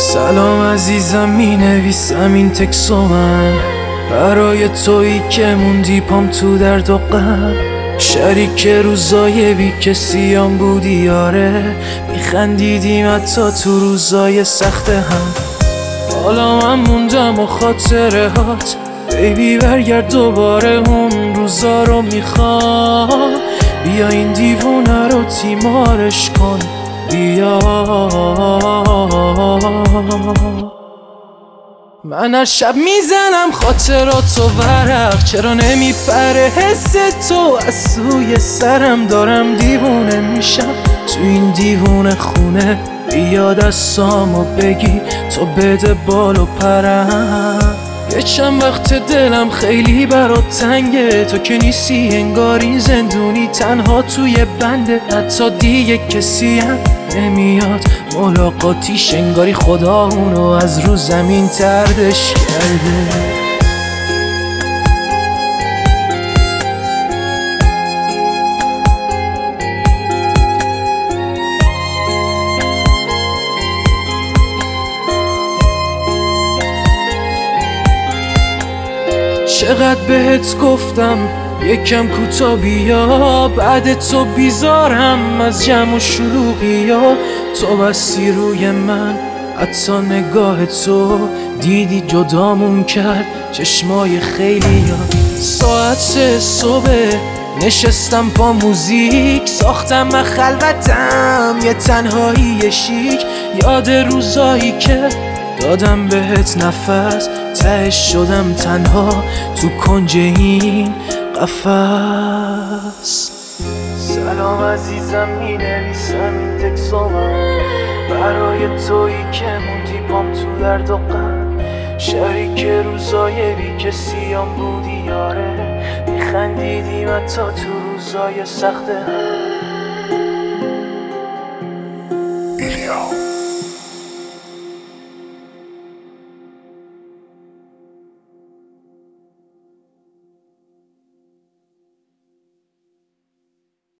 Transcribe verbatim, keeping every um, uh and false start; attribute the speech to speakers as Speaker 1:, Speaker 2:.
Speaker 1: سلام عزیزم، می نویسم این تکسو من برای تویی که موندی پام تو درد و غم. شریک روزای بی کسیام بودی یاره، میخندیدیم حتی تو روزای سخت هم. حالا من موندم و خاطره هات بیبی، برگرد دوباره اون روزا رو میخوام. بیا این دیوونه رو تیمارش کن، بیا. من هر شب میزنم خاطراتو ورق، چرا نمیپره حس تو از سوی سرم؟ دارم دیوونه میشم تو این دیوونه خونه. بیا دستامو بگی تو بده بال و پرم. یه چند وقت دلم خیلی برات تنگه، تو که نیستی انگار این زندونی تنها توی بنده. حتی دیگه کسی هم نمیاد ملاقاتیش، انگاری خدا اونو از رو زمین تردش کرده. چقدر بهت گفتم یکم کوتا بیا، بعد تو بیزارم از جمع و شلوغی ها. تو بستی روی من، حتی نگاه تو دیدی جدامون کرد چشمای خیلی ها. ساعت سه صبح نشستم با موزیک، ساختم من خلوتم یه تنهایی شیک. یاد روزایی که دادم بهت نفس، تهش شدم تنها تو کنج این قفس. سلام عزیزم، می نویسم این تکسو من برای تویی که موندی پام تو درد و غم. شریک روزای بی کسیام بودی یاره، میخندیدیم حتی تو روزای سخت هم.